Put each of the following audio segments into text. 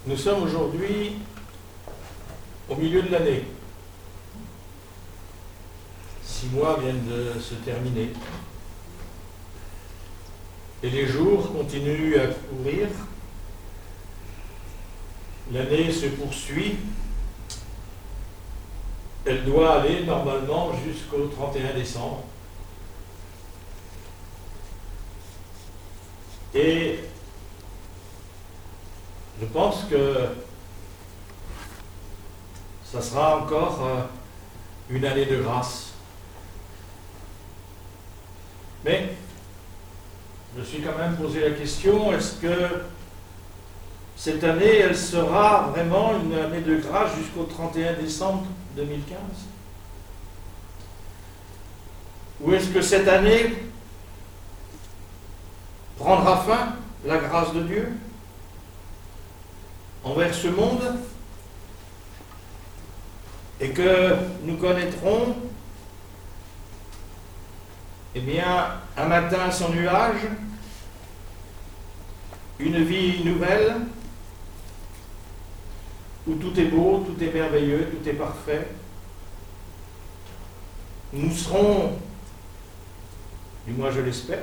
Nous sommes aujourd'hui au milieu de l'année. 6 mois viennent de se terminer. Et les jours continuent à courir. L'année se poursuit. Elle doit aller normalement jusqu'au 31 décembre. Et je pense que ça sera encore une année de grâce. Mais je me suis quand même posé la question, est-ce que cette année, elle sera vraiment une année de grâce jusqu'au 31 décembre 2015? Ou est-ce que cette année prendra fin, la grâce de Dieu, envers ce monde, et que nous connaîtrons, eh bien, un matin sans nuage, une vie nouvelle, où tout est beau, tout est merveilleux, tout est parfait. Nous serons, du moins je l'espère,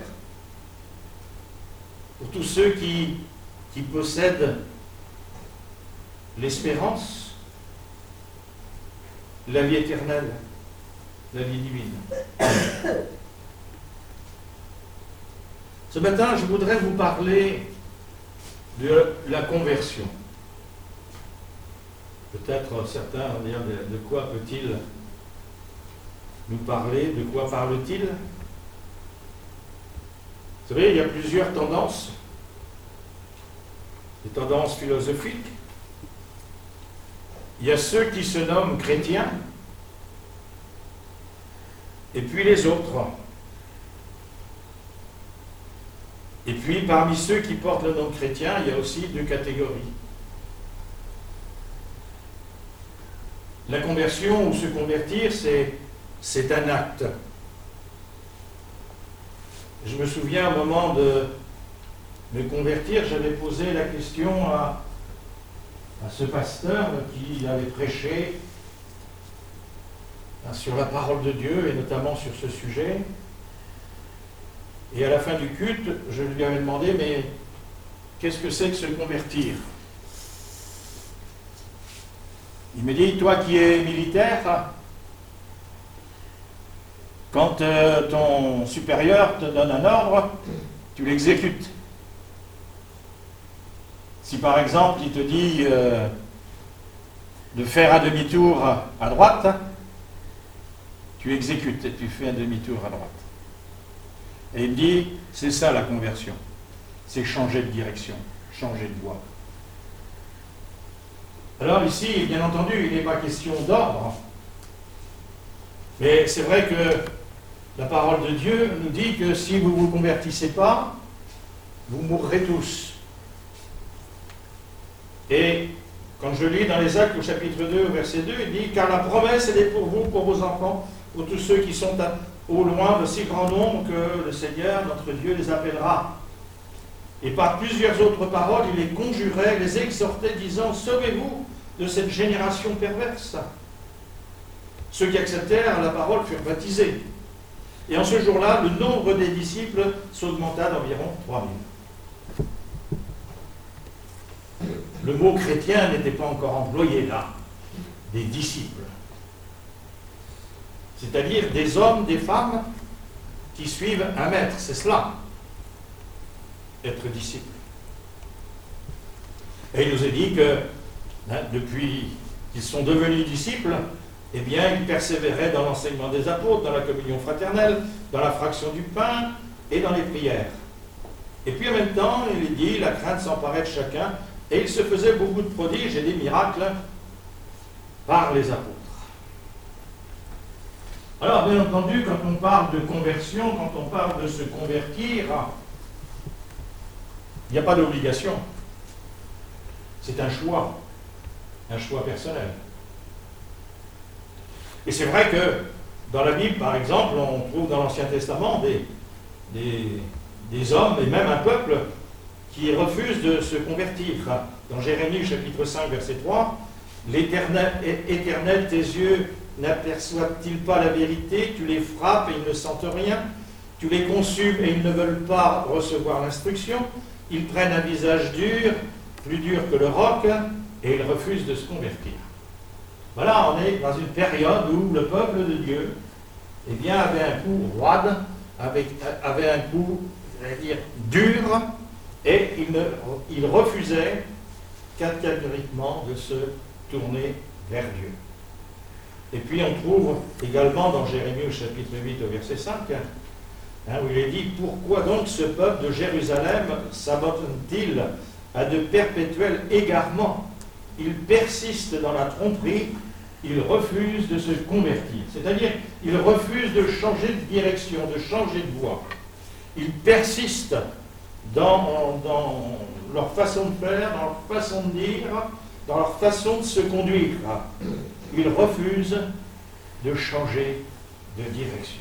pour tous ceux qui possèdent l'espérance, la vie éternelle, la vie divine. Ce matin, je voudrais vous parler de la conversion. Peut-être certains vont dire de quoi peut-il nous parler, de quoi parle-t-il? Vous savez, il y a plusieurs tendances. Des tendances philosophiques. Il y a ceux qui se nomment chrétiens, et puis les autres. Et puis, parmi ceux qui portent le nom de chrétien, il y a aussi 2 catégories. La conversion, ou se convertir, c'est un acte. Je me souviens, au moment de me convertir, j'avais posé la question à ce pasteur qui avait prêché sur la parole de Dieu, et notamment sur ce sujet. Et à la fin du culte, je lui avais demandé, mais qu'est-ce que c'est que se convertir? Il me dit, toi qui es militaire, quand ton supérieur te donne un ordre, tu l'exécutes. Si par exemple il te dit de faire un demi-tour à droite, tu exécutes et tu fais un demi-tour à droite. Et il me dit, c'est ça la conversion, c'est changer de direction, changer de voie. Alors ici, bien entendu, il n'est pas question d'ordre, mais c'est vrai que la parole de Dieu nous dit que si vous ne vous convertissez pas, vous mourrez tous. Et quand je lis dans les Actes au chapitre 2, au verset 2, il dit « Car la promesse, elle est pour vous, pour vos enfants, pour tous ceux qui sont au loin de si grand nombre que le Seigneur, notre Dieu, les appellera. » Et par plusieurs autres paroles, il les conjurait, les exhortait, disant « Sauvez-vous de cette génération perverse. » Ceux qui acceptèrent la parole furent baptisés. Et en ce jour-là, le nombre des disciples s'augmenta d'environ 3000. Le mot chrétien n'était pas encore employé là, des disciples. C'est-à-dire des hommes, des femmes qui suivent un maître, c'est cela, être disciple. Et il nous est dit que, depuis qu'ils sont devenus disciples, eh bien, ils persévéraient dans l'enseignement des apôtres, dans la communion fraternelle, dans la fraction du pain et dans les prières. Et puis en même temps, il est dit, la crainte s'emparait de chacun, et il se faisait beaucoup de prodiges et des miracles par les apôtres. Alors, bien entendu, quand on parle de conversion, quand on parle de se convertir, il n'y a pas d'obligation. C'est un choix personnel. Et c'est vrai que dans la Bible, par exemple, on trouve dans l'Ancien Testament des hommes et même un peuple qui refusent de se convertir. dans Jérémie chapitre 5 verset 3, Éternel, tes yeux n'aperçoivent-ils pas la vérité? Tu les frappes et ils ne sentent rien. Tu les consumes et ils ne veulent pas recevoir l'instruction. Ils prennent un visage dur, plus dur que le roc, et ils refusent de se convertir. Voilà, on est dans une période où le peuple de Dieu avait un coup roide, avait un coup, dur, et il refusait catégoriquement de se tourner vers Dieu. Et puis on trouve également dans Jérémie au chapitre 8 au verset 5, où il est dit « Pourquoi donc ce peuple de Jérusalem s'abandonne-t-il à de perpétuels égarements? Il persiste dans la tromperie, il refuse de se convertir. » C'est-à-dire, il refuse de changer de direction, de changer de voie. Ils persistent dans leur façon de faire, dans leur façon de dire, dans leur façon de se conduire. Ils refusent de changer de direction.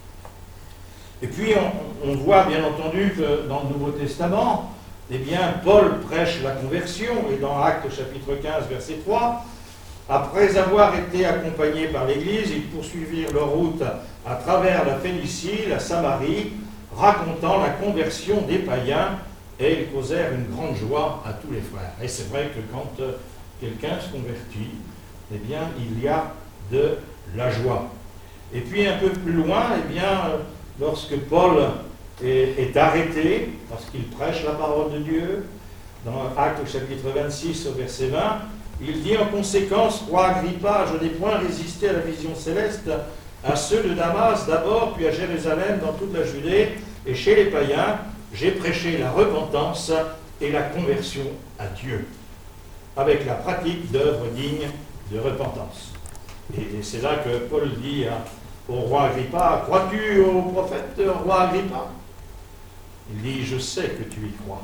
Et puis, on voit bien entendu que dans le Nouveau Testament, Paul prêche la conversion, et dans Actes chapitre 15, verset 3, après avoir été accompagnés par l'Église, ils poursuivirent leur route à travers la Phénicie, la Samarie, racontant la conversion des païens, et ils causèrent une grande joie à tous les frères. Et c'est vrai que quand quelqu'un se convertit, il y a de la joie. Et puis un peu plus loin, lorsque Paul est arrêté, parce qu'il prêche la parole de Dieu, dans Actes chapitre 26 au verset 20, il dit en conséquence, roi Agrippa, je n'ai point résisté à la vision céleste, à ceux de Damas d'abord, puis à Jérusalem, dans toute la Judée, et chez les païens, j'ai prêché la repentance et la conversion à Dieu, avec la pratique d'œuvres dignes de repentance. Et c'est là que Paul dit au roi Agrippa, crois-tu au prophète, roi Agrippa? Il dit, je sais que tu y crois.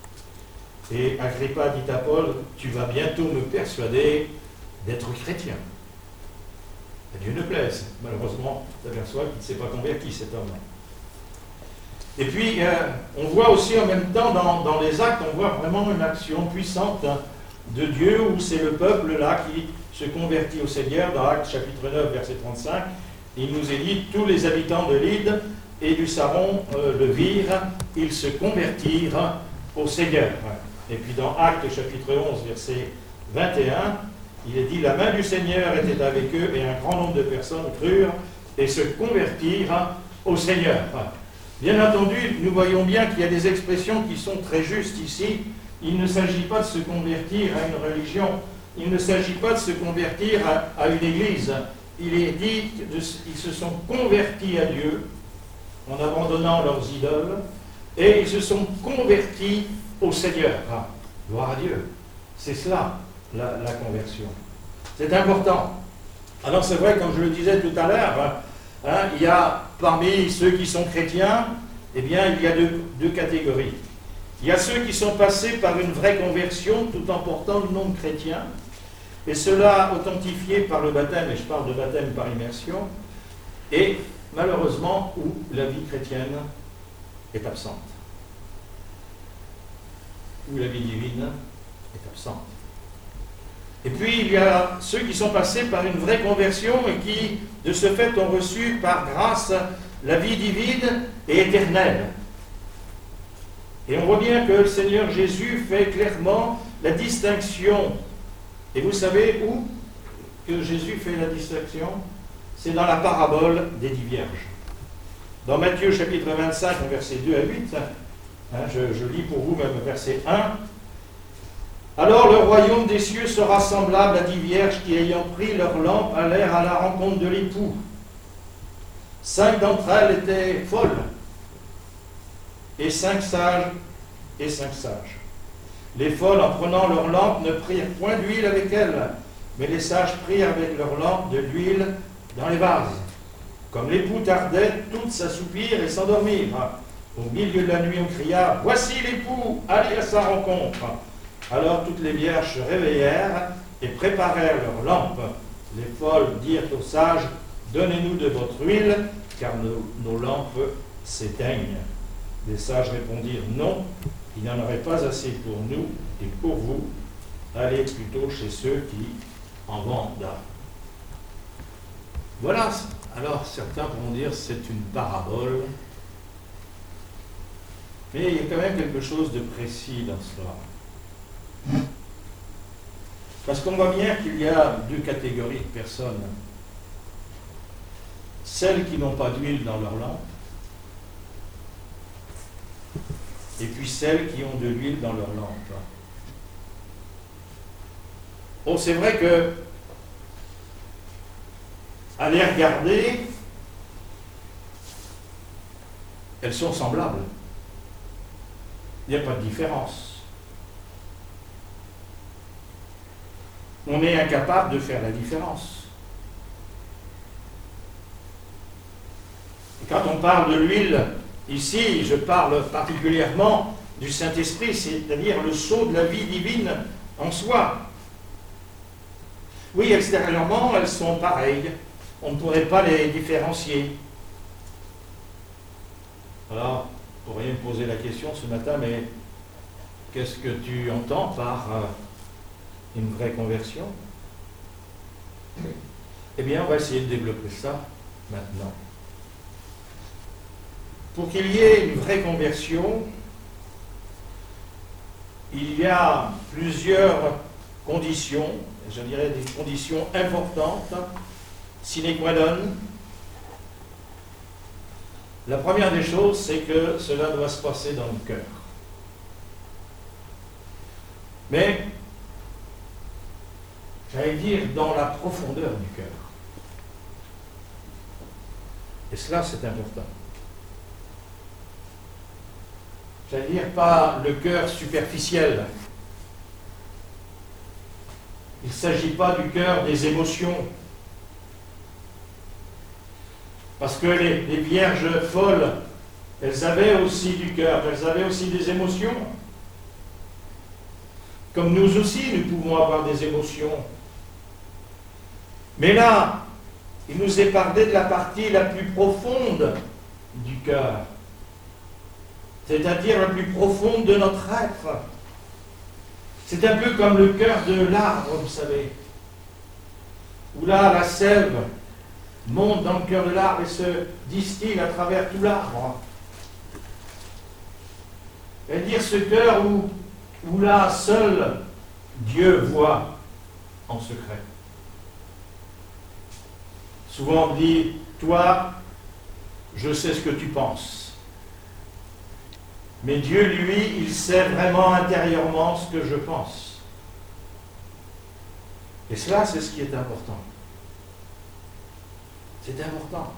Et Agrippa dit à Paul, tu vas bientôt me persuader d'être chrétien. À Dieu ne plaise. Malheureusement, on s'aperçoit qu'il ne s'est pas converti, cet homme. Et puis, on voit aussi en même temps, dans les actes, on voit vraiment une action puissante de Dieu, où c'est le peuple là qui se convertit au Seigneur. Dans Actes chapitre 9, verset 35, il nous est dit, tous les habitants de Lyde et du Saron le virent, ils se convertirent au Seigneur. Et puis dans Actes chapitre 11, verset 21, il est dit, la main du Seigneur était avec eux et un grand nombre de personnes crurent et se convertirent au Seigneur. Bien entendu, nous voyons bien qu'il y a des expressions qui sont très justes ici. Il ne s'agit pas de se convertir à une religion, il ne s'agit pas de se convertir à une église. Il est dit qu'ils se sont convertis à Dieu en abandonnant leurs idoles et ils se sont convertis au Seigneur. Gloire à Dieu. C'est cela, la conversion. C'est important. Alors c'est vrai, comme je le disais tout à l'heure, il y a parmi ceux qui sont chrétiens, il y a deux catégories. Il y a ceux qui sont passés par une vraie conversion tout en portant le nom de chrétien, et cela authentifié par le baptême, et je parle de baptême par immersion, et malheureusement où la vie chrétienne est absente, où la vie divine est absente. Et puis il y a ceux qui sont passés par une vraie conversion et qui, de ce fait, ont reçu par grâce la vie divine et éternelle. Et on voit bien que le Seigneur Jésus fait clairement la distinction. Et vous savez où que Jésus fait la distinction? C'est dans la parabole des 10 vierges. Dans Matthieu chapitre 25, versets 2 à 8, je lis pour vous même verset 1. Alors le royaume des cieux sera semblable à 10 vierges qui, ayant pris leur lampe, allèrent à la rencontre de l'époux. 5 d'entre elles étaient folles, et 5 sages, et 5 sages. Les folles, en prenant leur lampe, ne prirent point d'huile avec elles, mais les sages prirent avec leur lampe de l'huile dans les vases. Comme l'époux tardait, toutes s'assoupirent et s'endormirent. Au milieu de la nuit, on cria, « Voici l'époux, allez à sa rencontre !» Alors toutes les vierges se réveillèrent et préparèrent leurs lampes. Les folles dirent aux sages, « Donnez-nous de votre huile, car nos lampes s'éteignent. » Les sages répondirent, « Non, il n'y en aurait pas assez pour nous et pour vous. allez plutôt chez ceux qui en vendent. Voilà. Alors certains pourront dire c'est une parabole, mais il y a quand même quelque chose de précis dans cela. Parce qu'on voit bien qu'il y a deux catégories de personnes. Celles qui n'ont pas d'huile dans leur lampe, et puis celles qui ont de l'huile dans leur lampe. Oh, c'est vrai que, à les regarder, elles sont semblables. Il n'y a pas de différence. On est incapable de faire la différence. Et quand on parle de l'huile, ici, je parle particulièrement du Saint-Esprit, c'est-à-dire le sceau de la vie divine en soi. Oui, extérieurement, elles sont pareilles. On ne pourrait pas les différencier. Alors, vous pourriez me poser la question ce matin, mais qu'est-ce que tu entends par une vraie conversion? Eh bien, on va essayer de développer ça maintenant. Pour qu'il y ait une vraie conversion, il y a plusieurs conditions, je dirais des conditions importantes, sine qua non. La première des choses, c'est que cela doit se passer dans le cœur. Mais, j'allais dire, dans la profondeur du cœur. Et cela, c'est important. J'allais dire, pas le cœur superficiel. Il ne s'agit pas du cœur des émotions. Parce que les vierges folles, elles avaient aussi du cœur, elles avaient aussi des émotions. Comme nous aussi, nous pouvons avoir des émotions. Mais là, il nous est parlé de la partie la plus profonde du cœur. C'est-à-dire la plus profonde de notre être. C'est un peu comme le cœur de l'arbre, vous savez. Où là, la sève monte dans le cœur de l'arbre et se distille à travers tout l'arbre. C'est-à-dire ce cœur où là, seul Dieu voit en secret. Souvent on dit, toi, je sais ce que tu penses. Mais Dieu, lui, il sait vraiment intérieurement ce que je pense. Et cela, c'est ce qui est important. C'est important.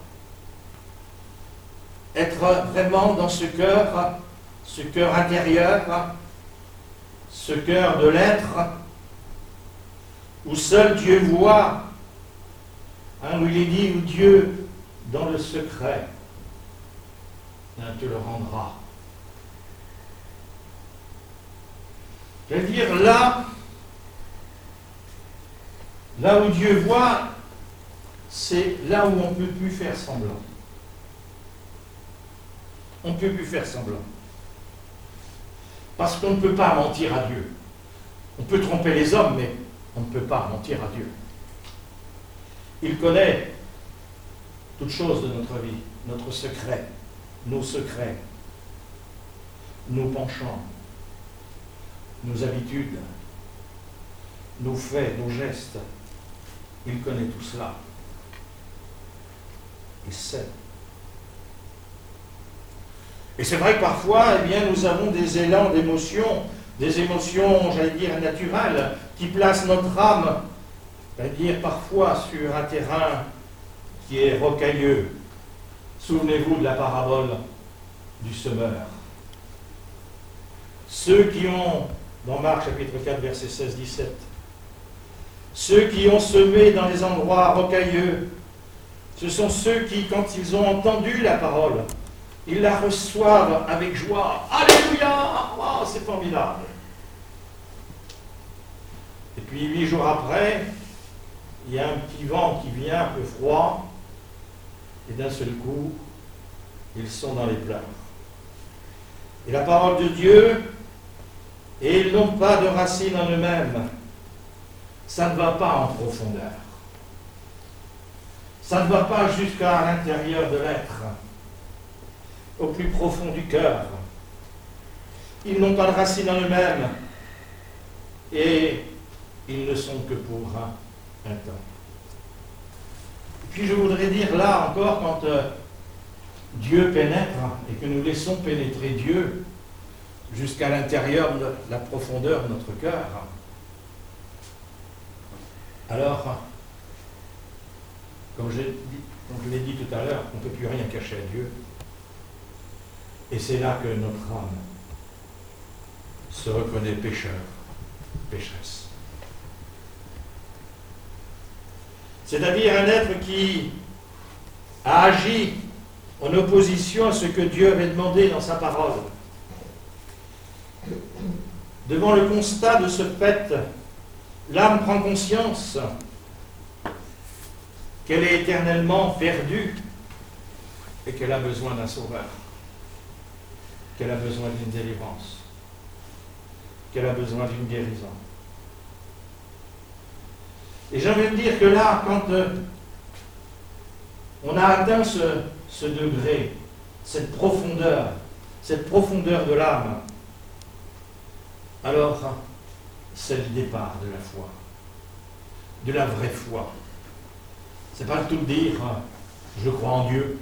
Être vraiment dans ce cœur intérieur, ce cœur de l'être, où seul Dieu voit, où il est dit, où Dieu, dans le secret, te le rendra. C'est-à-dire là où Dieu voit, c'est là où on ne peut plus faire semblant. On ne peut plus faire semblant. Parce qu'on ne peut pas mentir à Dieu. On peut tromper les hommes, mais on ne peut pas mentir à Dieu. Il connaît toutes choses de notre vie, notre secret, nos secrets, nos penchants, nos habitudes, nos faits, nos gestes. Il connaît tout cela. Il sait. Et c'est vrai que parfois, eh bien, nous avons des élans d'émotions, des émotions, j'allais dire, naturelles, qui placent notre âme, c'est-à-dire parfois sur un terrain qui est rocailleux. Souvenez-vous de la parabole du semeur. Ceux qui ont, dans Marc chapitre 4, verset 16-17, ceux qui ont semé dans les endroits rocailleux, ce sont ceux qui, quand ils ont entendu la parole, ils la reçoivent avec joie. Alléluia! Oh, c'est formidable! Et puis 8 jours après, il y a un petit vent qui vient, un peu froid, et d'un seul coup, ils sont dans les pleurs. Et la parole de Dieu, et ils n'ont pas de racine en eux-mêmes, ça ne va pas en profondeur. Ça ne va pas jusqu'à l'intérieur de l'être, au plus profond du cœur. Ils n'ont pas de racine en eux-mêmes et ils ne sont que pour un temps. Et puis je voudrais dire là encore, quand Dieu pénètre et que nous laissons pénétrer Dieu jusqu'à l'intérieur de la profondeur de notre cœur, alors, comme je l'ai dit tout à l'heure, on ne peut plus rien cacher à Dieu. Et c'est là que notre âme se reconnaît pécheur, pécheresse. C'est-à-dire un être qui a agi en opposition à ce que Dieu avait demandé dans sa parole. Devant le constat de ce fait, l'âme prend conscience qu'elle est éternellement perdue et qu'elle a besoin d'un sauveur, qu'elle a besoin d'une délivrance, qu'elle a besoin d'une guérison. Et j'ai envie de dire que là, quand on a atteint ce degré, cette profondeur de l'âme, alors c'est le départ de la foi, de la vraie foi. C'est pas tout dire je crois en Dieu.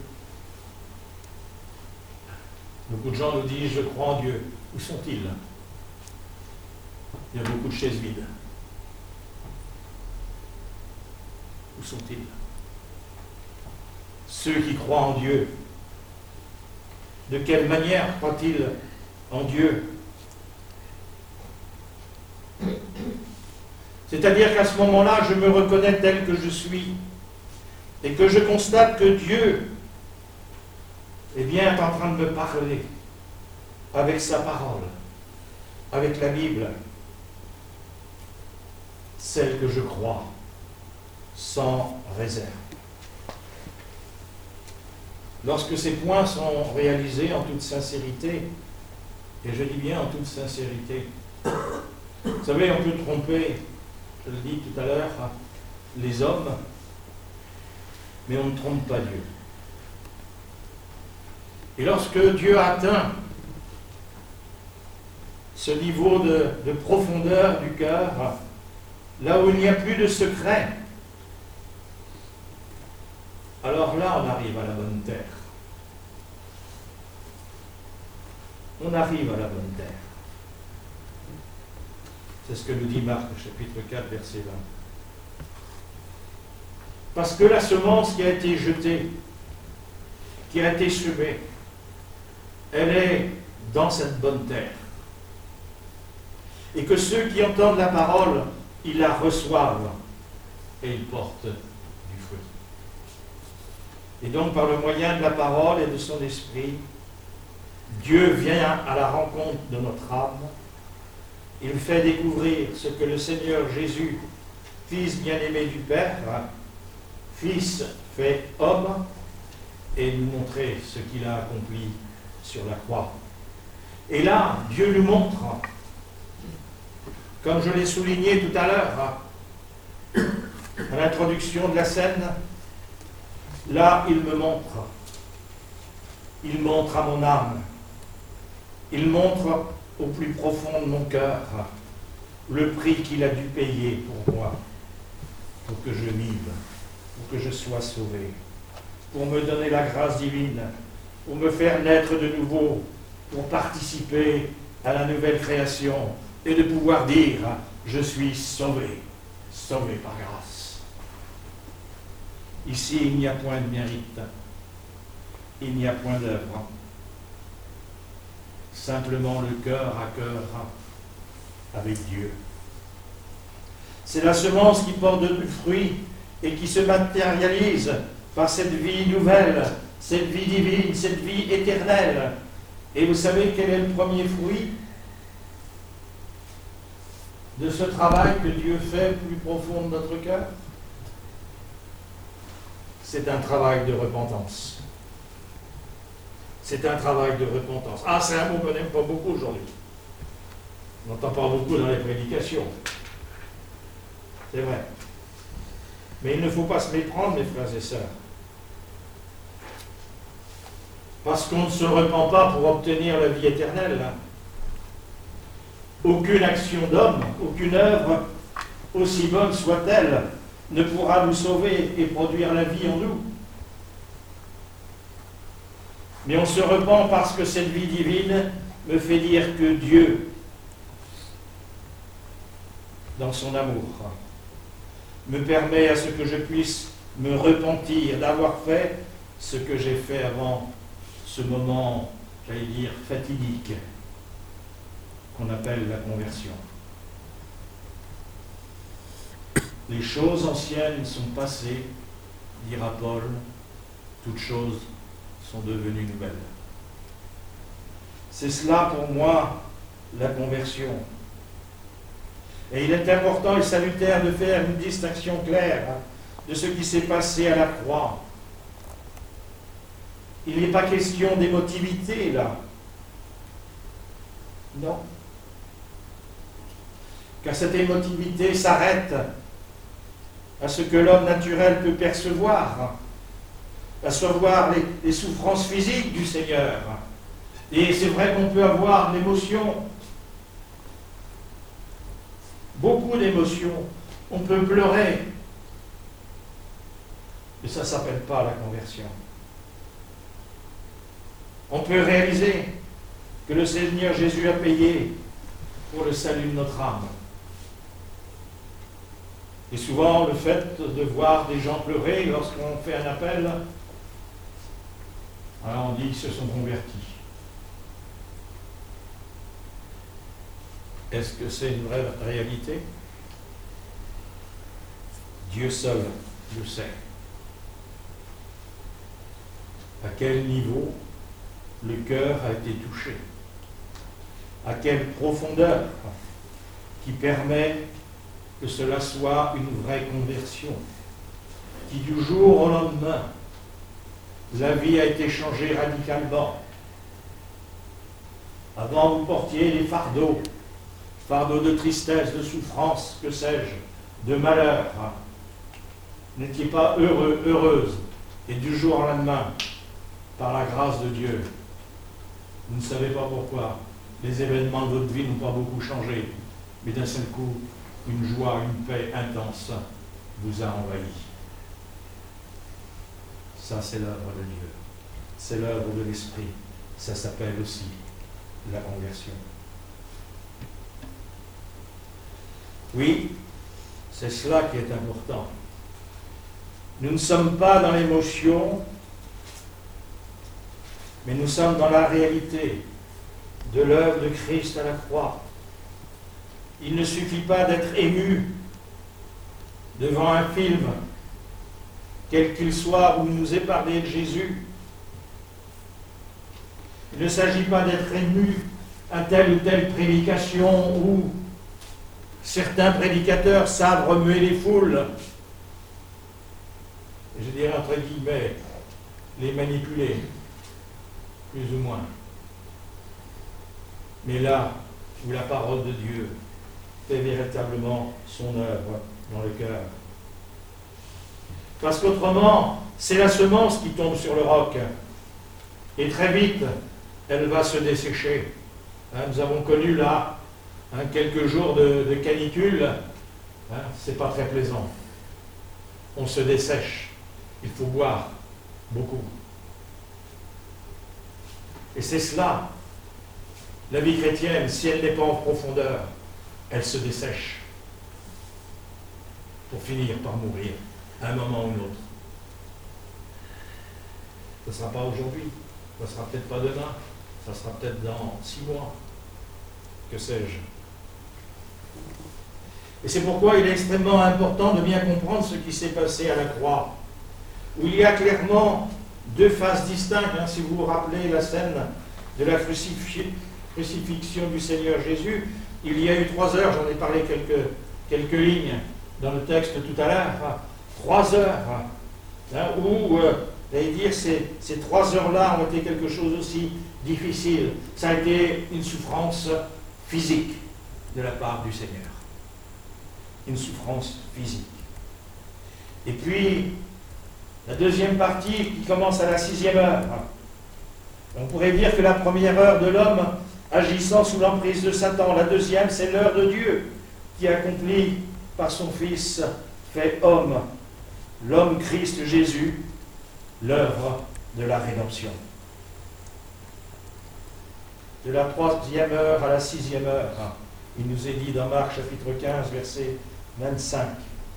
Beaucoup de gens nous disent je crois en Dieu. Où sont-ils? Il y a beaucoup de chaises vides. Où sont-ils? Ceux qui croient en Dieu, de quelle manière croient-ils en Dieu? C'est-à-dire qu'à ce moment-là, je me reconnais tel que je suis et que je constate que Dieu est bien en train de me parler avec sa parole, avec la Bible, celle que je crois, sans réserve. Lorsque ces points sont réalisés en toute sincérité, et je dis bien en toute sincérité, vous savez, on peut tromper, je le dis tout à l'heure, les hommes, mais on ne trompe pas Dieu. Et lorsque Dieu atteint ce niveau de profondeur du cœur, là où il n'y a plus de secret, alors là, on arrive à la bonne terre. On arrive à la bonne terre. C'est ce que nous dit Marc, chapitre 4, verset 20. Parce que la semence qui a été jetée, qui a été semée, elle est dans cette bonne terre. Et que ceux qui entendent la parole, ils la reçoivent et ils portent du fruit. Et donc, par le moyen de la parole et de son esprit, Dieu vient à la rencontre de notre âme. Il fait découvrir ce que le Seigneur Jésus, Fils bien-aimé du Père, Fils fait homme, et nous montrer ce qu'il a accompli sur la croix. Et là, Dieu nous montre, comme je l'ai souligné tout à l'heure, à l'introduction de la scène, là, il me montre. Il montre à mon âme. Il montre au plus profond de mon cœur le prix qu'il a dû payer pour moi, pour que je vive, pour que je sois sauvé, pour me donner la grâce divine, pour me faire naître de nouveau, pour participer à la nouvelle création et de pouvoir dire « Je suis sauvé, sauvé par grâce ». Ici, il n'y a point de mérite, il n'y a point d'œuvre. Simplement le cœur à cœur avec Dieu. C'est la semence qui porte du fruit et qui se matérialise par cette vie nouvelle, cette vie divine, cette vie éternelle. Et vous savez quel est le premier fruit de ce travail que Dieu fait plus profond de notre cœur? C'est un travail de repentance. C'est un travail de repentance. Ah, c'est un mot qu'on n'aime pas beaucoup aujourd'hui. On n'entend pas beaucoup dans les prédications. c'est vrai. Mais il ne faut pas se méprendre, mes frères et sœurs. Parce qu'on ne se repent pas pour obtenir la vie éternelle. Aucune action d'homme, aucune œuvre, aussi bonne soit-elle, ne pourra nous sauver et produire la vie en nous. Mais on se repent parce que cette vie divine me fait dire que Dieu, dans son amour, me permet à ce que je puisse me repentir d'avoir fait ce que j'ai fait avant ce moment, j'allais dire, fatidique, qu'on appelle la conversion. Les choses anciennes sont passées, dira Paul, toutes choses sont devenues nouvelles. C'est cela pour moi la conversion. Et il est important et salutaire de faire une distinction claire de ce qui s'est passé à la croix. Il n'est pas question d'émotivité là. Non. Car cette émotivité s'arrête à ce que l'homme naturel peut percevoir, à savoir les souffrances physiques du Seigneur. Et c'est vrai qu'on peut avoir l'émotion, beaucoup d'émotions. On peut pleurer. Mais ça ne s'appelle pas la conversion. On peut réaliser que le Seigneur Jésus a payé pour le salut de notre âme. Et souvent, le fait de voir des gens pleurer lorsqu'on fait un appel, alors on dit qu'ils se sont convertis. Est-ce que c'est une vraie réalité? Dieu seul le sait. À quel niveau le cœur a été touché? À quelle profondeur qui permet que cela soit une vraie conversion, qui du jour au lendemain, la vie a été changée radicalement. Avant, vous portiez des fardeaux de tristesse, de souffrance, que sais-je, de malheur. Vous n'étiez pas heureux, heureuse, et du jour au lendemain, par la grâce de Dieu, vous ne savez pas pourquoi, les événements de votre vie n'ont pas beaucoup changé, mais d'un seul coup, une joie, une paix intense vous a envahi. Ça, c'est l'œuvre de Dieu. C'est l'œuvre de l'Esprit. Ça s'appelle aussi la conversion. Oui, c'est cela qui est important. Nous ne sommes pas dans l'émotion, mais nous sommes dans la réalité de l'œuvre de Christ à la croix. Il ne suffit pas d'être ému devant un film, quel qu'il soit, où il nous est parlé de Jésus. Il ne s'agit pas d'être ému à telle ou telle prédication où certains prédicateurs savent remuer les foules, je dirais entre guillemets, les manipuler, plus ou moins. Mais là où la parole de Dieu fait véritablement son œuvre dans le cœur. Parce qu'autrement, c'est la semence qui tombe sur le roc. Et très vite, elle va se dessécher. Nous avons connu là quelques jours de canicule. C'est pas très plaisant. On se dessèche. Il faut boire beaucoup. Et c'est cela. La vie chrétienne, si elle n'est pas en profondeur, elle se dessèche pour finir par mourir à un moment ou un autre. Ce ne sera pas aujourd'hui, ce ne sera peut-être pas demain, ça sera peut-être dans 6 mois, que sais-je. Et c'est pourquoi il est extrêmement important de bien comprendre ce qui s'est passé à la croix, où il y a clairement 2 phases distinctes. Si vous vous rappelez la scène de la crucifixion du Seigneur Jésus, il y a eu 3 heures, j'en ai parlé quelques lignes dans le texte tout à l'heure, 3 heures, où, j'allais dire, ces 3 heures-là ont été quelque chose aussi difficile. Ça a été une souffrance physique de la part du Seigneur. une souffrance physique. Et puis, la deuxième partie qui commence à la 6e heure. On pourrait dire que la première heure de l'homme agissant sous l'emprise de Satan, la deuxième, c'est l'heure de Dieu qui accomplit par son Fils fait homme, l'homme Christ Jésus, l'œuvre de la rédemption. De la 3e heure à la 6e heure, il nous est dit dans Marc chapitre 15, verset 25,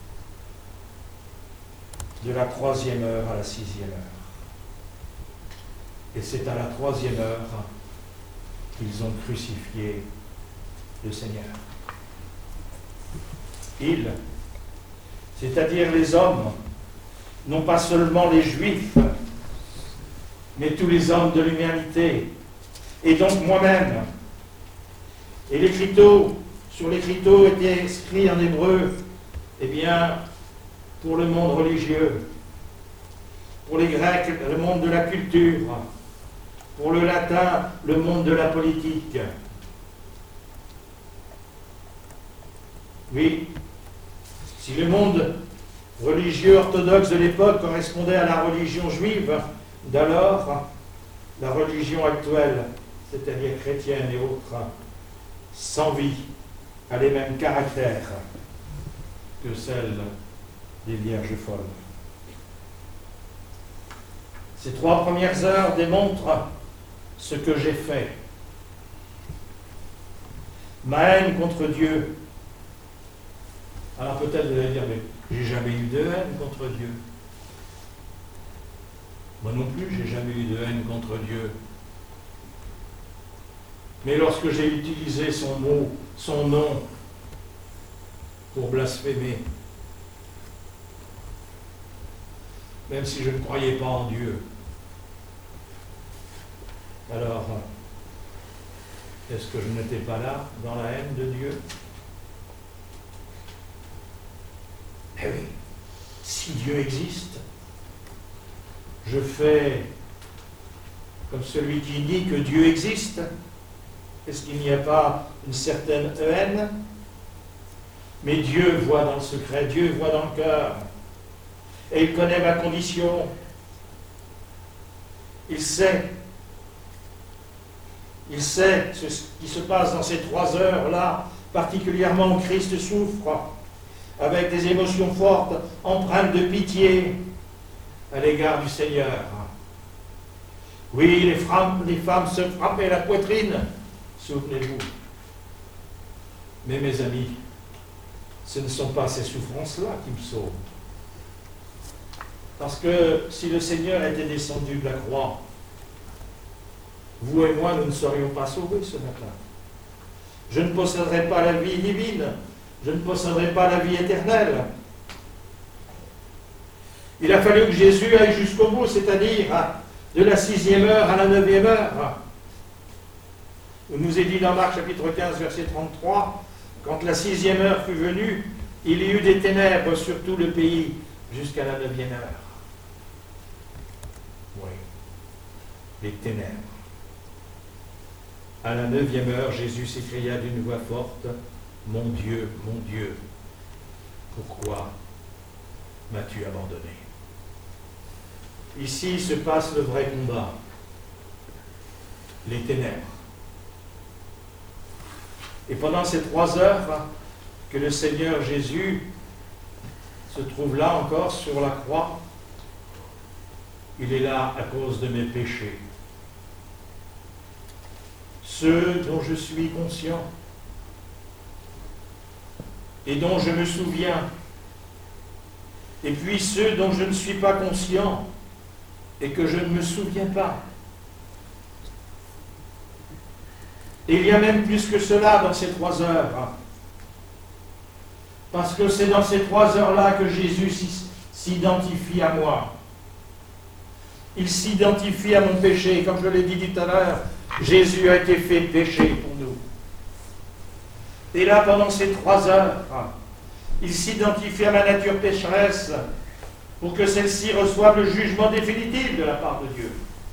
de la 3e heure à la 6e heure. Et c'est à la 3e heure qu'ils ont crucifié le Seigneur. Ils, c'est-à-dire les hommes, non pas seulement les Juifs, mais tous les hommes de l'humanité, et donc moi-même. Et sur l'écriteau était écrit en hébreu, eh bien, pour le monde religieux, pour les Grecs, le monde de la culture, pour le latin, le monde de la politique. Oui, si le monde religieux orthodoxe de l'époque correspondait à la religion juive d'alors, la religion actuelle, c'est-à-dire chrétienne et autres, sans vie, a les mêmes caractères que celle des vierges folles. Ces 3 premières heures démontrent ce que j'ai fait. Ma haine contre Dieu. Alors peut-être vous allez dire, mais j'ai jamais eu de haine contre Dieu. Moi non plus, j'ai jamais eu de haine contre Dieu. Mais lorsque j'ai utilisé son mot, son nom, pour blasphémer, même si je ne croyais pas en Dieu, alors, est-ce que je n'étais pas là dans la haine de Dieu? Eh oui, si Dieu existe, je fais comme celui qui dit que Dieu existe. Est-ce qu'il n'y a pas une certaine haine? Mais Dieu voit dans le secret, Dieu voit dans le cœur. Et il connaît ma condition. Il sait ce qui se passe dans ces 3 heures-là, particulièrement où Christ souffre, avec des émotions fortes, empreintes de pitié à l'égard du Seigneur. Oui, les femmes se frappaient la poitrine, souvenez-vous. Mais mes amis, ce ne sont pas ces souffrances-là qui me sauvent. Parce que si le Seigneur était descendu de la croix, vous et moi, nous ne serions pas sauvés ce matin. Je ne posséderais pas la vie divine. Je ne posséderais pas la vie éternelle. Il a fallu que Jésus aille jusqu'au bout, c'est-à-dire de la 6e heure à la 9e heure. Il nous est dit dans Marc chapitre 15, verset 33, quand la 6e heure fut venue, il y eut des ténèbres sur tout le pays jusqu'à la 9e heure. Oui, les ténèbres. À la 9e heure, Jésus s'écria d'une voix forte, « Mon Dieu, pourquoi m'as-tu abandonné ?» Ici se passe le vrai combat, les ténèbres. Et pendant ces 3 heures que le Seigneur Jésus se trouve là encore sur la croix, il est là à cause de mes péchés. Ceux dont je suis conscient et dont je me souviens, et puis ceux dont je ne suis pas conscient et que je ne me souviens pas. Et il y a même plus que cela dans ces 3 heures, parce que c'est dans ces 3 heures-là que Jésus s'identifie à moi. Il s'identifie à mon péché, comme je l'ai dit tout à l'heure. Jésus a été fait péché pour nous. Et là, pendant ces 3 heures, il s'identifie à ma nature pécheresse pour que celle-ci reçoive le jugement définitif de la part de Dieu.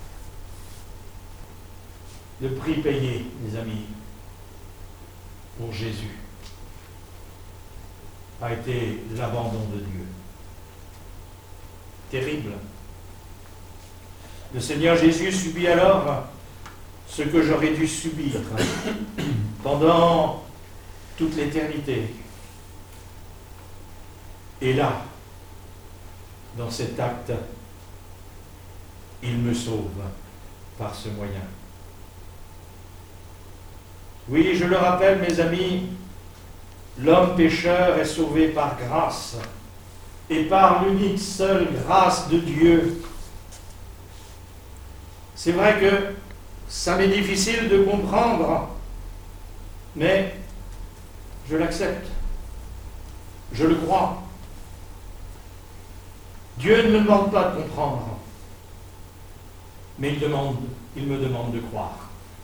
Le prix payé, mes amis, pour Jésus. a été l'abandon de Dieu. Terrible. Le Seigneur Jésus subit alors ce que j'aurais dû subir pendant toute l'éternité. Et là, dans cet acte, il me sauve par ce moyen. Oui, je le rappelle, mes amis, l'homme pécheur est sauvé par grâce et par l'unique seule grâce de Dieu. C'est vrai que ça m'est difficile de comprendre, mais je l'accepte. Je le crois. Dieu ne me demande pas de comprendre, mais il me demande de croire.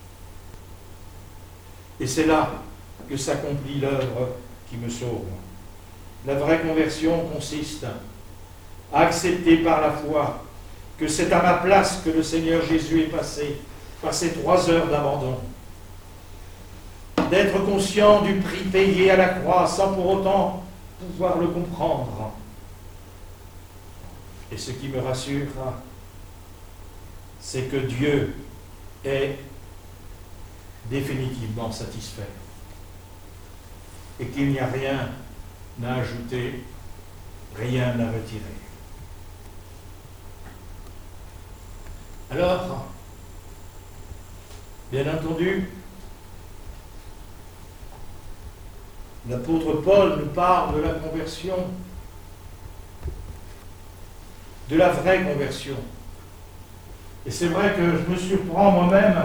Et c'est là que s'accomplit l'œuvre qui me sauve. La vraie conversion consiste à accepter par la foi que c'est à ma place que le Seigneur Jésus est passé par ces 3 heures d'abandon. D'être conscient du prix payé à la croix sans pour autant pouvoir le comprendre. Et ce qui me rassure, c'est que Dieu est définitivement satisfait et qu'il n'y a rien à ajouter, rien à retirer. Alors, bien entendu, l'apôtre Paul nous parle de la conversion, de la vraie conversion. Et c'est vrai que je me surprends moi-même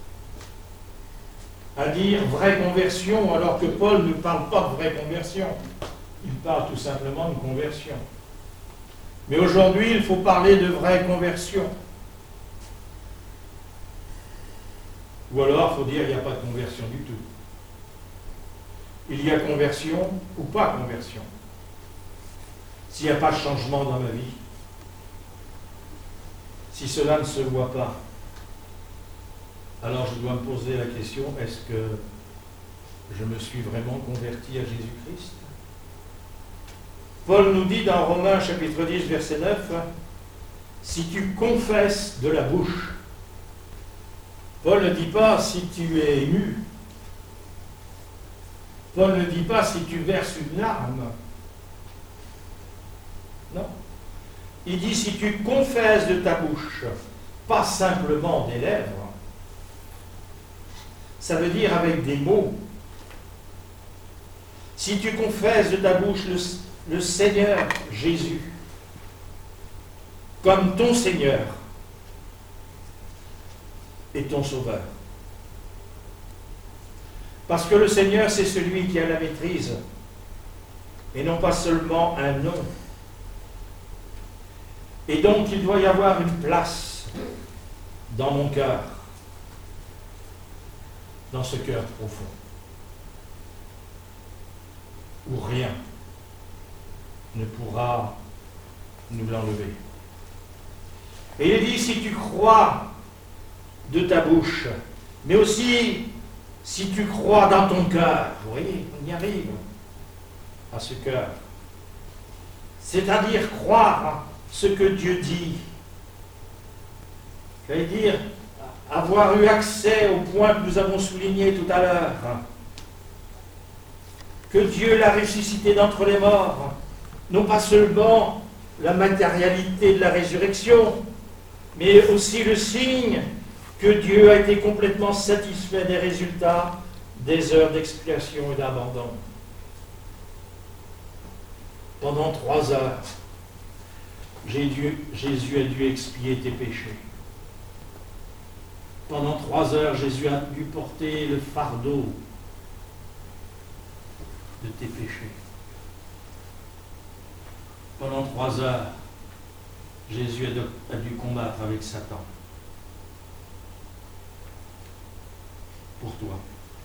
à dire vraie conversion, alors que Paul ne parle pas de vraie conversion. Il parle tout simplement de conversion. Mais aujourd'hui, il faut parler de vraie conversion. Ou alors, il faut dire qu'il n'y a pas de conversion du tout. Il y a conversion ou pas conversion. S'il n'y a pas de changement dans ma vie, si cela ne se voit pas, alors je dois me poser la question, est-ce que je me suis vraiment converti à Jésus-Christ? Paul nous dit dans Romains chapitre 10, verset 9, si tu confesses de la bouche, Paul ne dit pas si tu es ému, Paul ne dit pas si tu verses une larme, non. Il dit si tu confesses de ta bouche, pas simplement des lèvres, ça veut dire avec des mots. Si tu confesses de ta bouche le Seigneur Jésus comme ton Seigneur et ton Sauveur. Parce que le Seigneur, c'est celui qui a la maîtrise et non pas seulement un nom. Et donc, il doit y avoir une place dans mon cœur, dans ce cœur profond, où rien ne pourra nous l'enlever. Et il dit, si tu crois de ta bouche, mais aussi si tu crois dans ton cœur, vous voyez, on y arrive à ce cœur, c'est-à-dire croire ce que Dieu dit, j'allais dire, avoir eu accès au point que nous avons souligné tout à l'heure, que Dieu l'a ressuscité d'entre les morts, non pas seulement la matérialité de la résurrection, mais aussi le signe que Dieu a été complètement satisfait des résultats des heures d'expiation et d'abandon. Pendant 3 heures, Jésus a dû expier tes péchés. Pendant 3 heures, Jésus a dû porter le fardeau de tes péchés. Pendant 3 heures, Jésus a dû combattre avec Satan. Pour toi.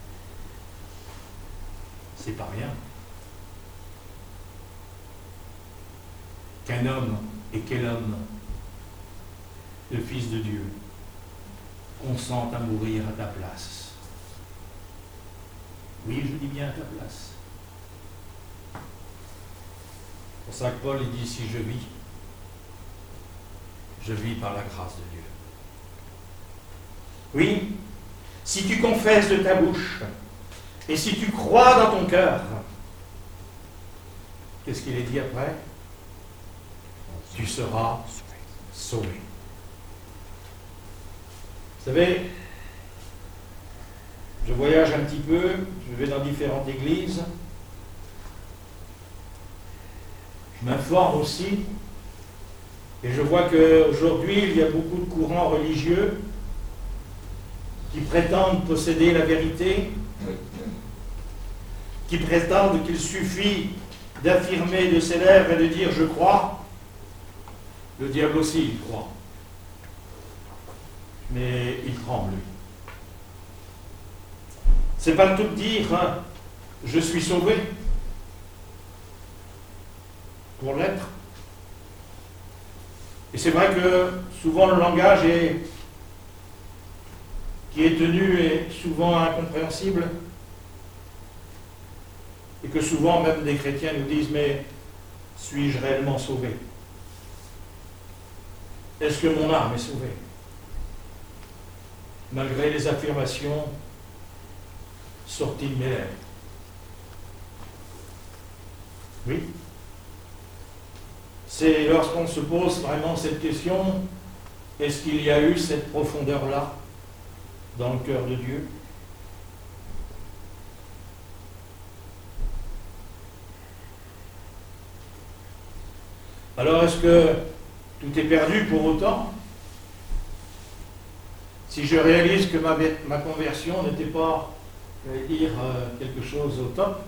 C'est pas rien. Qu'un homme, et quel homme, le Fils de Dieu, consente à mourir à ta place. Oui, je dis bien à ta place. pour ça que Paul il dit, si je vis par la grâce de Dieu. Oui, si tu confesses de ta bouche, et si tu crois dans ton cœur, qu'est-ce qu'il est dit après? Tu seras sauvé. Vous savez, je voyage un petit peu, je vais dans différentes églises, je m'informe aussi, et je vois qu'aujourd'hui, il y a beaucoup de courants religieux qui prétendent posséder la vérité, qui prétendent qu'il suffit d'affirmer de ses lèvres et de dire « je crois ». Le diable aussi, il croit. Mais il tremble, lui. C'est pas le tout de dire hein, « je suis sauvé » pour l'être. Et c'est vrai que souvent le langage qui est tenu est souvent incompréhensible et que souvent même des chrétiens nous disent « mais suis-je réellement sauvé ? Est-ce que mon âme est sauvée ?» Malgré les affirmations sorties de mes lèvres. Oui. C'est lorsqu'on se pose vraiment cette question, est-ce qu'il y a eu cette profondeur-là dans le cœur de Dieu? Alors est-ce que tout est perdu pour autant? Si je réalise que ma conversion n'était pas, quelque chose au top,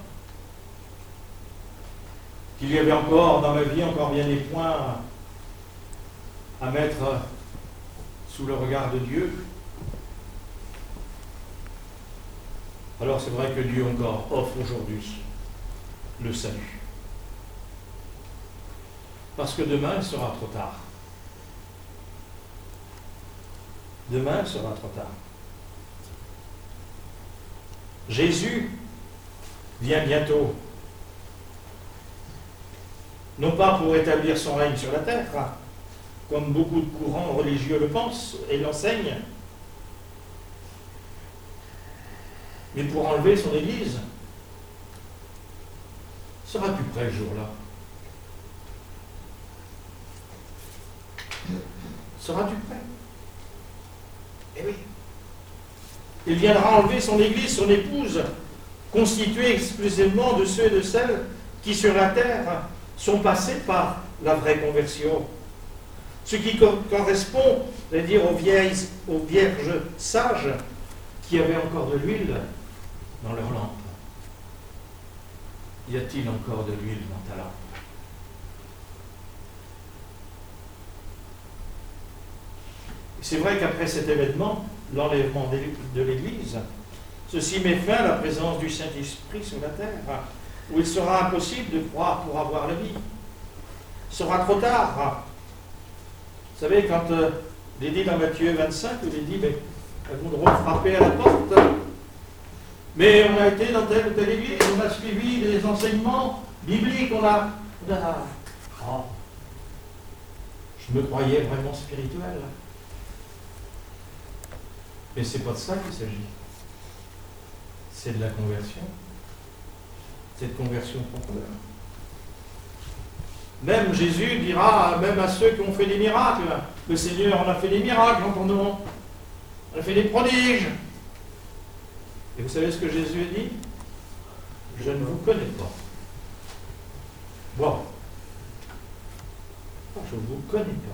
qu'il y avait encore dans ma vie encore bien des points à mettre sous le regard de Dieu, alors c'est vrai que Dieu encore offre aujourd'hui le salut. Parce que demain, il sera trop tard. Demain, il sera trop tard. Jésus vient bientôt. Non pas pour établir son règne sur la terre, comme beaucoup de courants religieux le pensent et l'enseignent, mais pour enlever son Église. Seras-tu prêt le jour-là? Seras-tu prêt? Eh oui. Il viendra enlever son Église, son épouse, constituée exclusivement de ceux et de celles qui sur la terre sont passés par la vraie conversion. Ce qui correspond, c'est-à-dire aux vierges sages qui avaient encore de l'huile dans leur lampe. Y a-t-il encore de l'huile dans ta lampe? C'est vrai qu'après cet événement, l'enlèvement de l'Église, ceci met fin à la présence du Saint-Esprit sur la terre, où il sera impossible de croire pour avoir la vie. Il sera trop tard. Vous savez, quand il est dit dans Matthieu 25, il est dit, mais elles vont frapper à la porte. Mais on a été dans telle ou telle église, on a suivi les enseignements bibliques, Oh, je me croyais vraiment spirituel. Mais c'est pas de ça qu'il s'agit. C'est de la conversion. Cette conversion profondeur. Même Jésus dira, même à ceux qui ont fait des miracles, le Seigneur en a fait des miracles en ton nom. On a fait des prodiges. Et vous savez ce que Jésus a dit? Je ne vous connais pas. Bon. Je ne vous connais pas.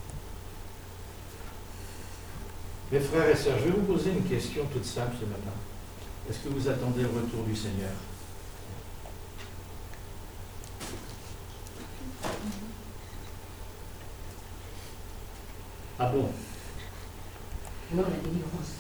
Mes frères et sœurs, je vais vous poser une question toute simple ce matin. Est-ce que vous attendez le retour du Seigneur? Ah bon? Non, la délivrance.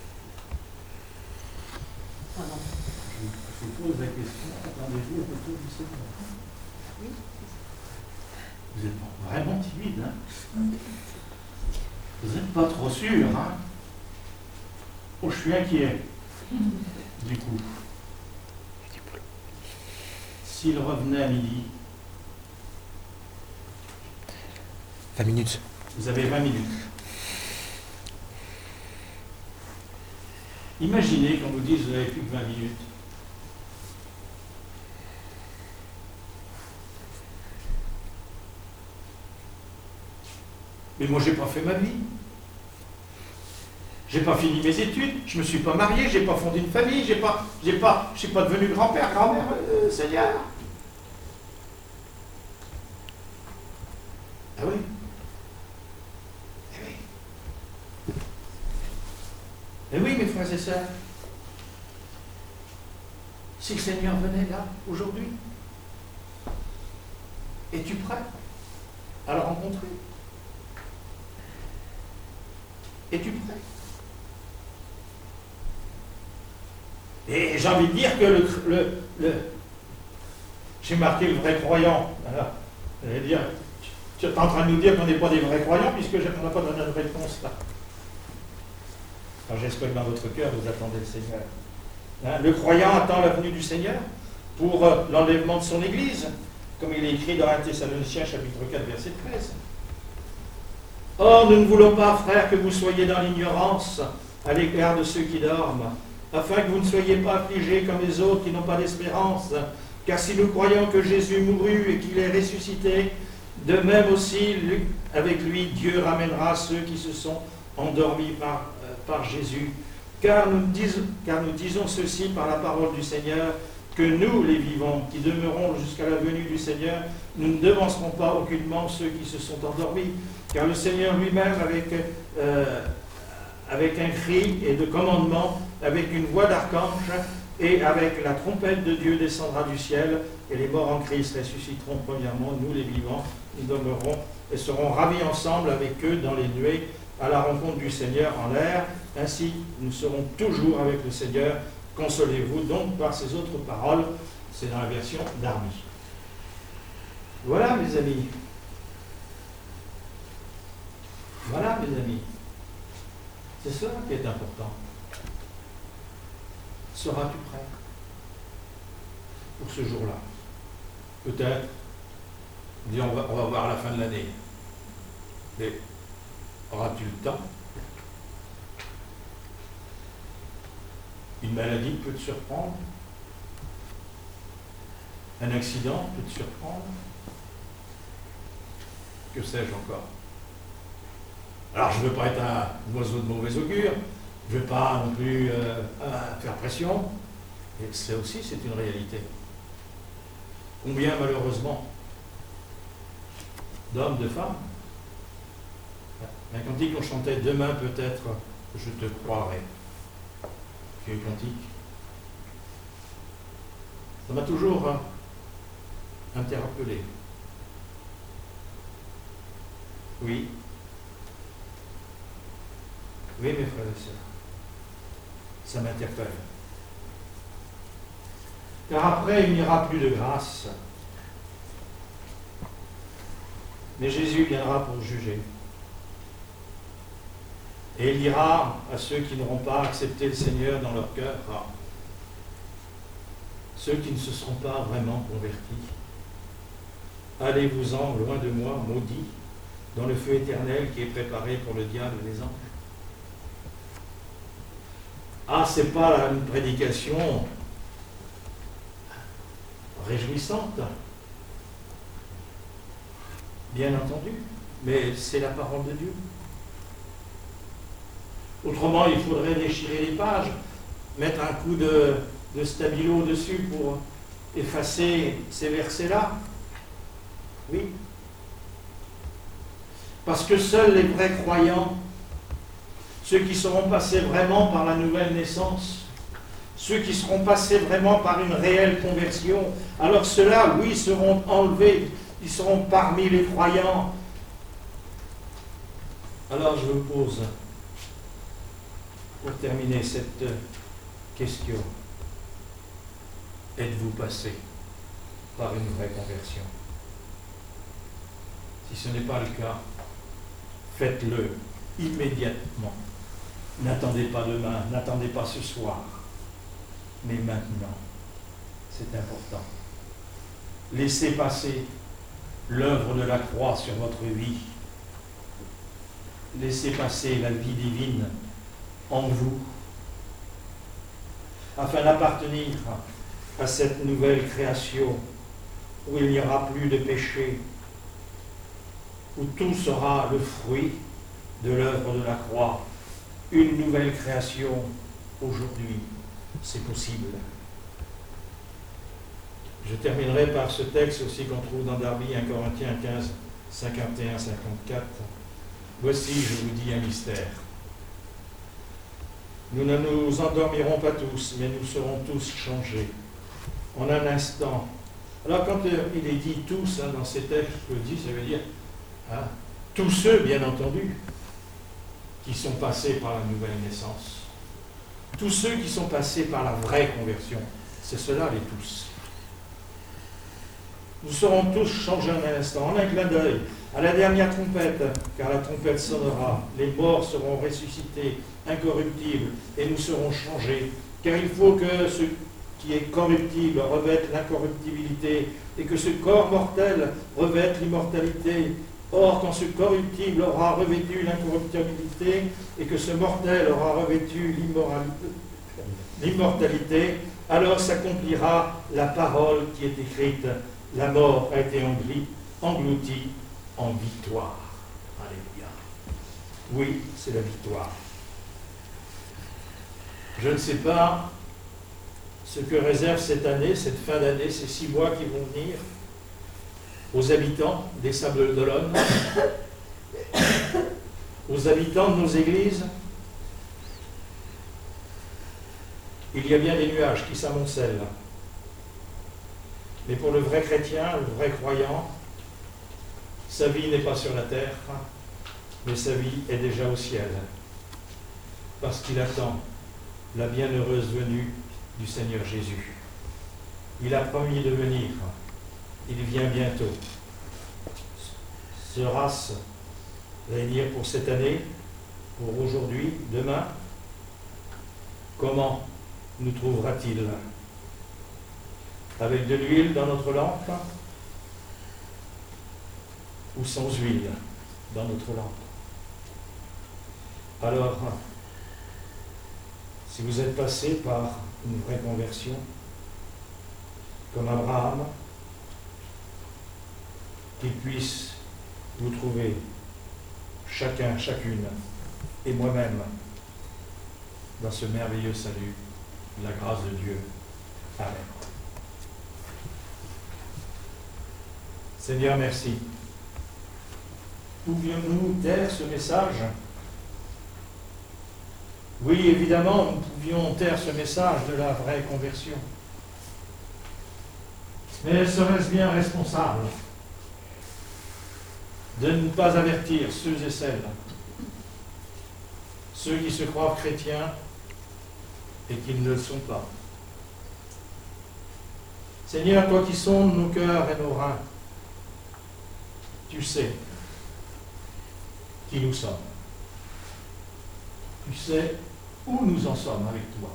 Ah non. Je vous pose la question, attendez-vous le retour du Seigneur? Oui. Vous êtes vraiment timide, hein? Vous n'êtes pas trop sûr, hein? Oh, je suis inquiet. Du coup, s'il revenait à midi, 20 minutes. Vous avez 20 minutes. Imaginez qu'on vous dise que vous n'avez plus que 20 minutes. Mais moi, je n'ai pas fait ma vie. Je n'ai pas fini mes études, je ne me suis pas marié, je n'ai pas fondé une famille, je ne suis pas devenu grand-père, grand-mère, Seigneur. Ah oui. Eh oui. Eh oui, mes frères et sœurs. Si le Seigneur venait là, aujourd'hui, es-tu prêt à le rencontrer? Es-tu prêt? Et j'ai envie de dire que j'ai marqué le vrai croyant. Voilà. Dire, tu es en train de nous dire qu'on n'est pas des vrais croyants puisque on n'a pas donné de réponse là. Alors j'espère que dans votre cœur vous attendez le Seigneur. Hein, le croyant attend la venue du Seigneur pour l'enlèvement de son Église, comme il est écrit dans 1 Thessaloniciens chapitre 4 verset 13. Or, nous ne voulons pas, frères, que vous soyez dans l'ignorance à l'égard de ceux qui dorment, afin que vous ne soyez pas affligés comme les autres qui n'ont pas d'espérance. Car si nous croyons que Jésus mourut et qu'il est ressuscité, de même aussi, avec lui, Dieu ramènera ceux qui se sont endormis par Jésus. Car nous disons ceci par la parole du Seigneur, que nous, les vivants, qui demeurons jusqu'à la venue du Seigneur, nous ne devancerons pas aucunement ceux qui se sont endormis. Car le Seigneur lui-même, avec un cri et de commandement, avec une voix d'archange et avec la trompette de Dieu descendra du ciel, et les morts en Christ ressusciteront premièrement. Nous, les vivants, nous demeurons et serons ravis ensemble avec eux dans les nuées à la rencontre du Seigneur en l'air. Ainsi, nous serons toujours avec le Seigneur. Consolez-vous donc par ces autres paroles. C'est dans la version Darby. Voilà, mes amis. Voilà, mes amis. C'est cela qui est important. Seras-tu prêt pour ce jour-là? Peut-être, on va voir à la fin de l'année. Mais auras-tu le temps? Une maladie peut te surprendre. Un accident peut te surprendre. Que sais-je encore? Alors, je ne veux pas être un oiseau de mauvais augure, je ne veux pas non plus faire pression, et ça aussi, c'est une réalité. Combien, malheureusement, d'hommes, de femmes, un cantique qu'on chantait, demain peut-être, je te croirai. Vieux cantique. Ça m'a toujours interpellé. Oui. Oui, mes frères et sœurs, ça m'interpelle. Car après, il n'y aura plus de grâce. Mais Jésus viendra pour juger. Et il dira à ceux qui n'auront pas accepté le Seigneur dans leur cœur, ceux qui ne se seront pas vraiment convertis, allez-vous-en loin de moi, maudits, dans le feu éternel qui est préparé pour le diable et les anges. Ah, c'est pas une prédication réjouissante, bien entendu, mais c'est la parole de Dieu. Autrement, il faudrait déchirer les pages, mettre un coup de stabilo dessus pour effacer ces versets-là. Oui. Parce que seuls les vrais croyants, ceux qui seront passés vraiment par la nouvelle naissance, ceux qui seront passés vraiment par une réelle conversion, alors ceux-là, oui, seront enlevés, ils seront parmi les croyants. Alors je vous pose, pour terminer cette question, êtes-vous passé par une vraie conversion? Si ce n'est pas le cas, faites-le immédiatement. N'attendez pas demain, n'attendez pas ce soir, mais maintenant. C'est important. Laissez passer l'œuvre de la croix sur votre vie laisser passer la vie divine en vous, afin d'appartenir à cette nouvelle création où il n'y aura plus de péché, où tout sera le fruit de l'œuvre de la croix. Une nouvelle création aujourd'hui, c'est possible. Je terminerai par ce texte aussi qu'on trouve dans Darby, 1 Corinthiens 15, 51, 54. Voici, je vous dis un mystère. Nous ne nous endormirons pas tous, mais nous serons tous changés en un instant. Alors quand il est dit tous dans ces textes, je le dis, ça veut dire tous ceux, bien entendu, qui sont passés par la nouvelle naissance. Tous ceux qui sont passés par la vraie conversion. C'est cela les tous. Nous serons tous changés en un instant, en un clin d'œil, à la dernière trompette, car la trompette sonnera, les morts seront ressuscités, incorruptibles, et nous serons changés. Car il faut que ce qui est corruptible revête l'incorruptibilité, et que ce corps mortel revête l'immortalité. Or, quand ce corruptible aura revêtu l'incorruptibilité, et que ce mortel aura revêtu l'immortalité, alors s'accomplira la parole qui est écrite. La mort a été engloutie en victoire. Alléluia. Oui, c'est la victoire. Je ne sais pas ce que réserve cette année, cette fin d'année, ces 6 mois qui vont venir aux habitants des Sables d'Olonne, aux habitants de nos églises. Il y a bien des nuages qui s'amoncellent. Mais pour le vrai chrétien, le vrai croyant, sa vie n'est pas sur la terre, mais sa vie est déjà au ciel. Parce qu'il attend la bienheureuse venue du Seigneur Jésus. Il a promis de venir. Il vient bientôt. Sera-ce venir pour cette année, pour aujourd'hui, demain? Comment nous trouvera-t-il? Avec de l'huile dans notre lampe ou sans huile dans notre lampe? Alors, si vous êtes passé par une vraie conversion, comme Abraham, qu'il puisse vous trouver, chacun, chacune, et moi-même, dans ce merveilleux salut, la grâce de Dieu. Amen. Seigneur, merci. Pouvions-nous taire ce message? Oui, évidemment, nous pouvions taire ce message de la vraie conversion. Mais serait-ce bien responsable de ne pas avertir ceux et celles, ceux qui se croient chrétiens et qui ne le sont pas? Seigneur, toi qui sondes nos cœurs et nos reins, tu sais qui nous sommes. Tu sais où nous en sommes avec toi.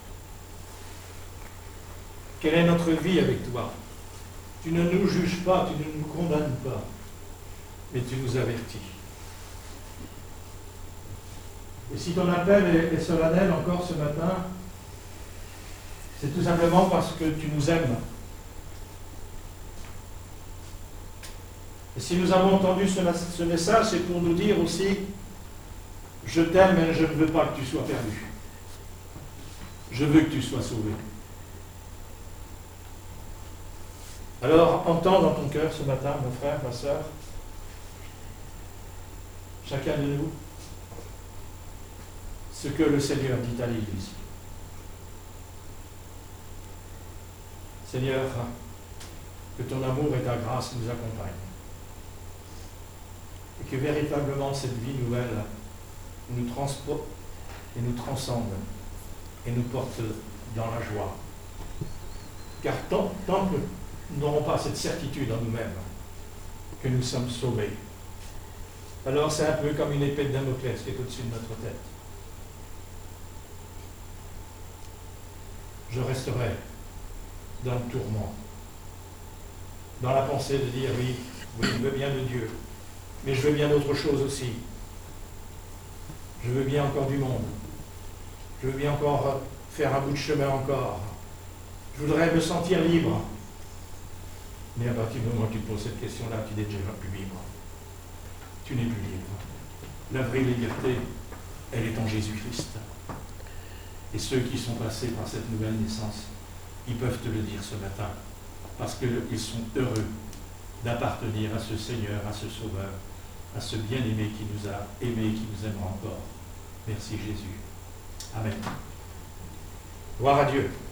Quelle est notre vie avec toi? Tu ne nous juges pas, tu ne nous condamnes pas, mais tu nous avertis. Et si ton appel est solennel encore ce matin, c'est tout simplement parce que tu nous aimes. Et si nous avons entendu ce message, c'est pour nous dire aussi, je t'aime et je ne veux pas que tu sois perdu. Je veux que tu sois sauvé. Alors, entends dans ton cœur ce matin, mon frère, ma soeur, chacun de nous, ce que le Seigneur dit à l'Église. Seigneur, que ton amour et ta grâce nous accompagnent. Et que véritablement cette vie nouvelle nous transporte et nous transcende et nous porte dans la joie. Car tant que nous n'aurons pas cette certitude en nous-mêmes que nous sommes sauvés, alors c'est un peu comme une épée de Damoclès qui est au-dessus de notre tête. Je resterai dans le tourment, dans la pensée de dire oui, je veux bien de Dieu, mais je veux bien d'autre chose aussi. Je veux bien encore du monde. Je veux bien encore faire un bout de chemin encore. Je voudrais me sentir libre. Mais à partir du moment où tu poses cette question-là, tu n'es déjà plus libre. Tu n'es plus libre. La vraie liberté, elle est en Jésus-Christ. Et ceux qui sont passés par cette nouvelle naissance, ils peuvent te le dire ce matin, parce qu'ils sont heureux d'appartenir à ce Seigneur, à ce Sauveur, à ce bien-aimé qui nous a aimés et qui nous aimera encore. Merci Jésus. Amen. Gloire à Dieu.